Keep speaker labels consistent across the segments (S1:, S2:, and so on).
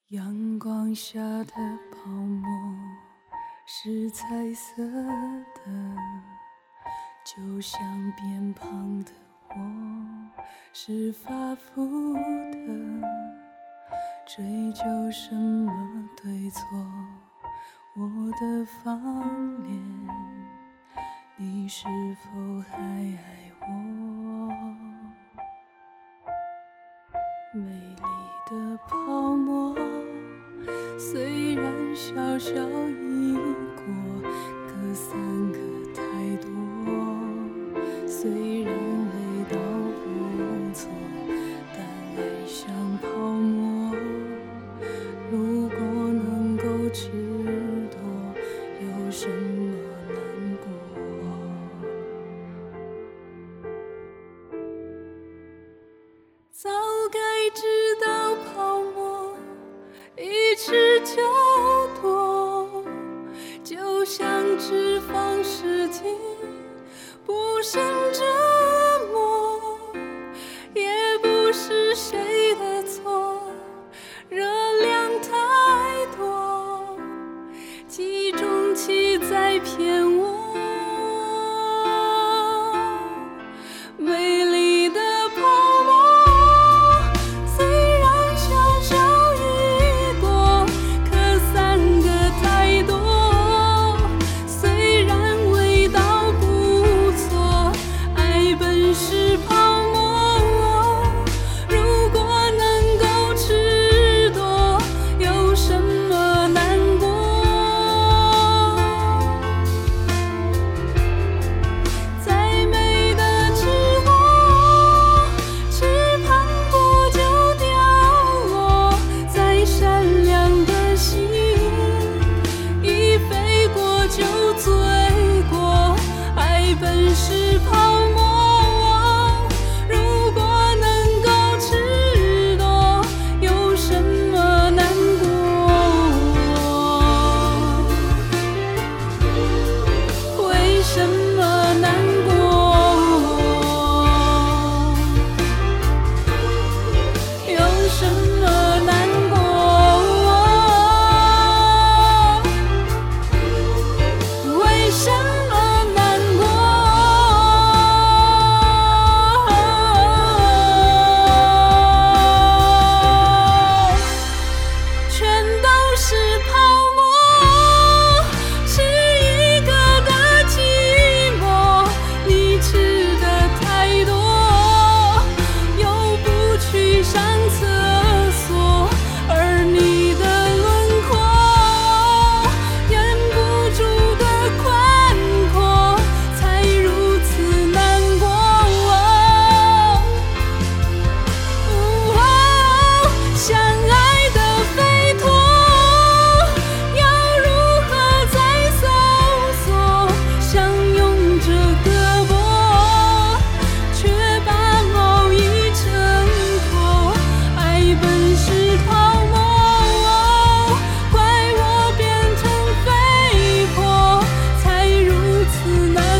S1: 阳光下的泡沫是彩色的，就像变胖的我是发福的。追究什么对错，我的方脸，你是否还爱我？美丽的泡沫虽然小小一过，可三个太多。虽然味道不错，但爱像泡沫，如果能够吃多，有什么难过？早该知道泡沫一吃就多，就像脂肪失禁不胜折磨，也不是谁的错，热量太多，体重器在骗我。美丽的泡沫虽然小小一朵，可三个太多。虽然味道不错，爱本是泡沫，如果能够吃多，有什么难过？再美的纸火，吃胖过就掉落，再善良的心，一飞过就醉过。爱本是泡沫，如果能够吃多，有什么难过？为什么难过？有什么难过？为什么难过？全都是泡沫，是一个的寂寞。你吃的太多，又不去上厕所，而你的轮廓忍不住的宽阔，才如此难过。相爱的飞陀，要如何再搜索？相拥着胳膊，却把毛衣撑破。爱本是泡沫，怪我变成肥婆，才如此难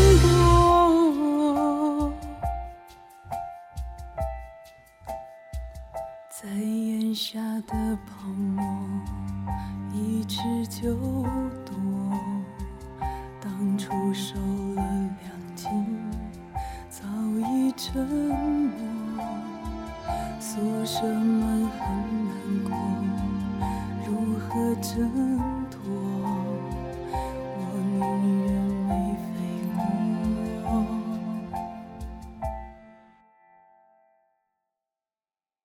S1: 过。在眼下的泡沫一吃就多，当初受了2斤，早已沉默。宿舍们很难过，如何挣